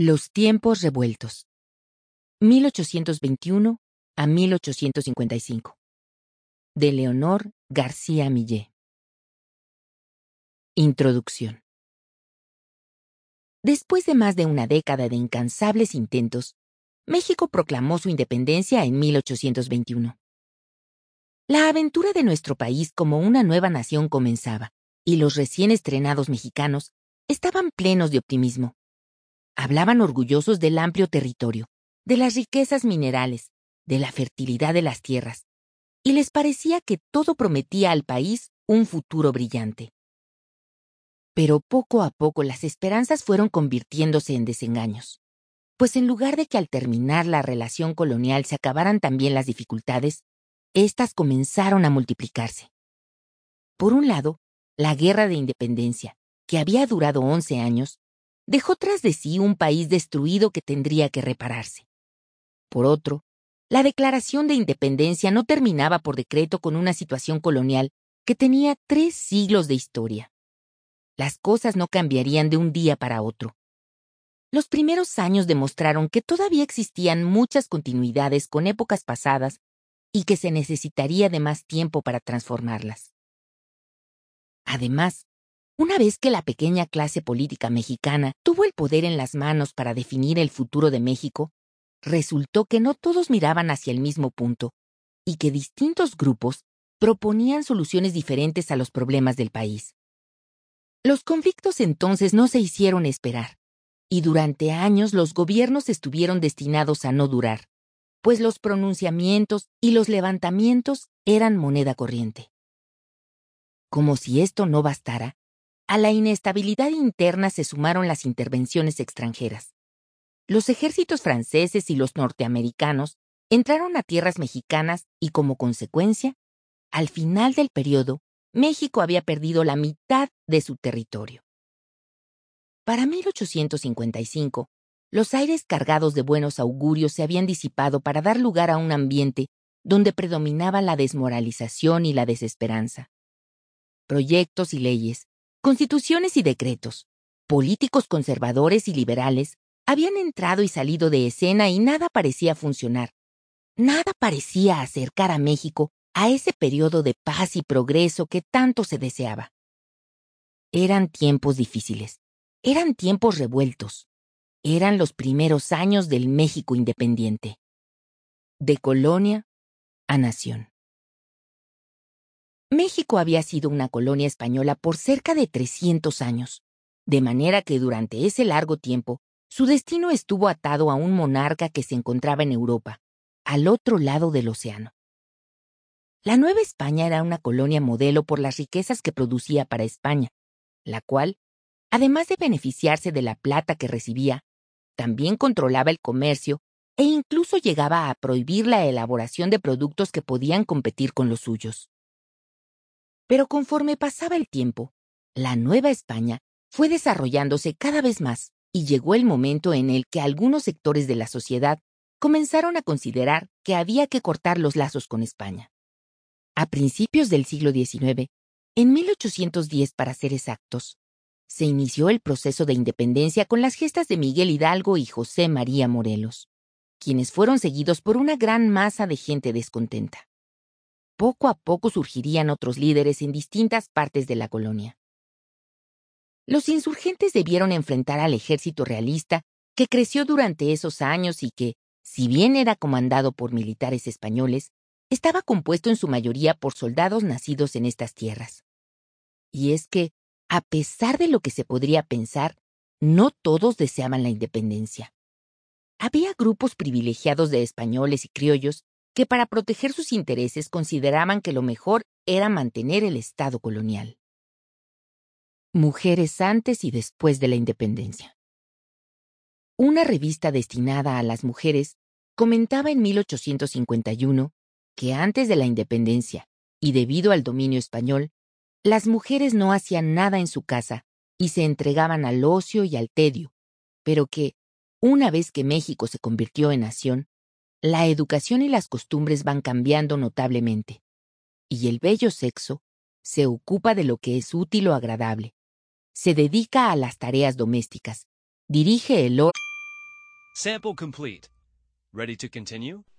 Los tiempos revueltos. 1821 a 1855. De Leonor García Millet. Introducción. Después de más de una década de incansables intentos, México proclamó su independencia en 1821. La aventura de nuestro país como una nueva nación comenzaba, y los recién estrenados mexicanos estaban plenos de optimismo. Hablaban orgullosos del amplio territorio, de las riquezas minerales, de la fertilidad de las tierras, y les parecía que todo prometía al país un futuro brillante. Pero poco a poco las esperanzas fueron convirtiéndose en desengaños, pues en lugar de que al terminar la relación colonial se acabaran también las dificultades, éstas comenzaron a multiplicarse. Por un lado, la Guerra de Independencia, que había durado 11 años, dejó tras de sí un país destruido que tendría que repararse. Por otro, la Declaración de Independencia no terminaba por decreto con una situación colonial que tenía 3 siglos de historia. Las cosas no cambiarían de un día para otro. Los primeros años demostraron que todavía existían muchas continuidades con épocas pasadas y que se necesitaría de más tiempo para transformarlas. Además, una vez que la pequeña clase política mexicana tuvo el poder en las manos para definir el futuro de México, resultó que no todos miraban hacia el mismo punto y que distintos grupos proponían soluciones diferentes a los problemas del país. Los conflictos entonces no se hicieron esperar, y durante años los gobiernos estuvieron destinados a no durar, pues los pronunciamientos y los levantamientos eran moneda corriente. Como si esto no bastara, a la inestabilidad interna se sumaron las intervenciones extranjeras. Los ejércitos franceses y los norteamericanos entraron a tierras mexicanas y, como consecuencia, al final del periodo, México había perdido la mitad de su territorio. Para 1855, los aires cargados de buenos augurios se habían disipado para dar lugar a un ambiente donde predominaba la desmoralización y la desesperanza. Proyectos y leyes, constituciones y decretos, políticos conservadores y liberales habían entrado y salido de escena y nada parecía funcionar. Nada parecía acercar a México a ese periodo de paz y progreso que tanto se deseaba. Eran tiempos difíciles, eran tiempos revueltos, eran los primeros años del México independiente. De colonia a nación. México había sido una colonia española por cerca de 300 años, de manera que durante ese largo tiempo su destino estuvo atado a un monarca que se encontraba en Europa, al otro lado del océano. La Nueva España era una colonia modelo por las riquezas que producía para España, la cual, además de beneficiarse de la plata que recibía, también controlaba el comercio e incluso llegaba a prohibir la elaboración de productos que podían competir con los suyos. Pero conforme pasaba el tiempo, la Nueva España fue desarrollándose cada vez más y llegó el momento en el que algunos sectores de la sociedad comenzaron a considerar que había que cortar los lazos con España. A principios del siglo XIX, en 1810 para ser exactos, se inició el proceso de independencia con las gestas de Miguel Hidalgo y José María Morelos, quienes fueron seguidos por una gran masa de gente descontenta. Poco a poco surgirían otros líderes en distintas partes de la colonia. Los insurgentes debieron enfrentar al ejército realista que creció durante esos años y que, si bien era comandado por militares españoles, estaba compuesto en su mayoría por soldados nacidos en estas tierras. Y es que, a pesar de lo que se podría pensar, no todos deseaban la independencia. Había grupos privilegiados de españoles y criollos que para proteger sus intereses consideraban que lo mejor era mantener el estado colonial. Mujeres antes y después de la independencia. Una revista destinada a las mujeres comentaba en 1851 que antes de la independencia, y debido al dominio español, las mujeres no hacían nada en su casa y se entregaban al ocio y al tedio, pero que, una vez que México se convirtió en nación, la educación y las costumbres van cambiando notablemente, y el bello sexo se ocupa de lo que es útil o agradable, se dedica a las tareas domésticas, dirige el orden Sample complete. Ready to continue?